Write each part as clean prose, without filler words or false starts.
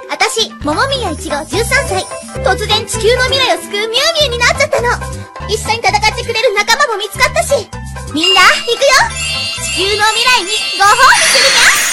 私、桃宮一郎13歳。突然地球の未来を救うミュウミュウになっちゃったの。一緒に戦ってくれる仲間も見つかったし。みんな、行くよ。地球の未来にご褒美するにゃ。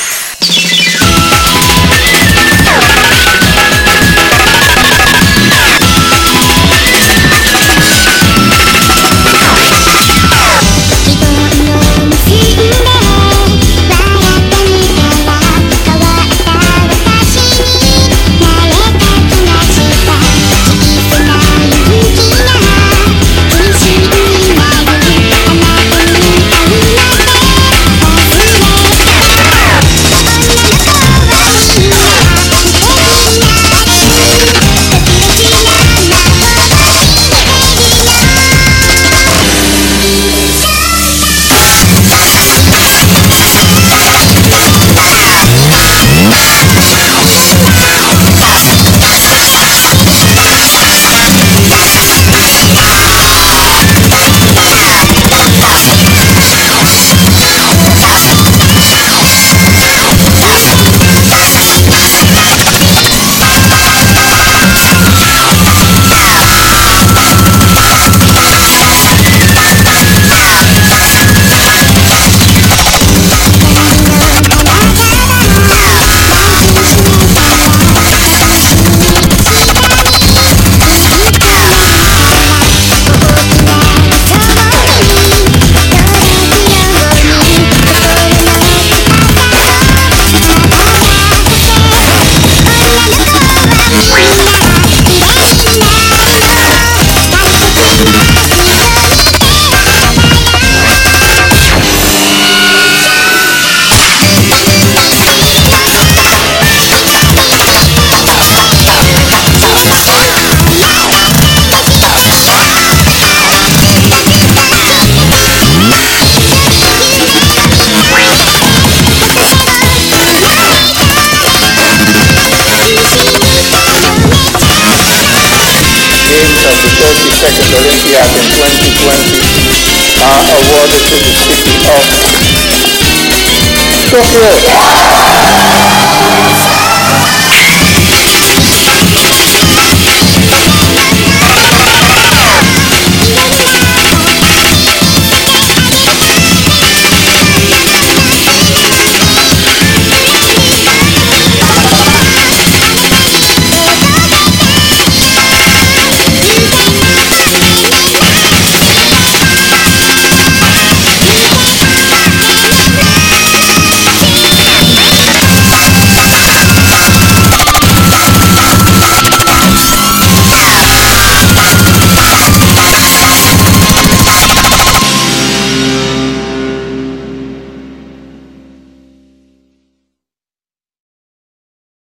Second Olympiad in 2020 are awarded to the city of Tokyo.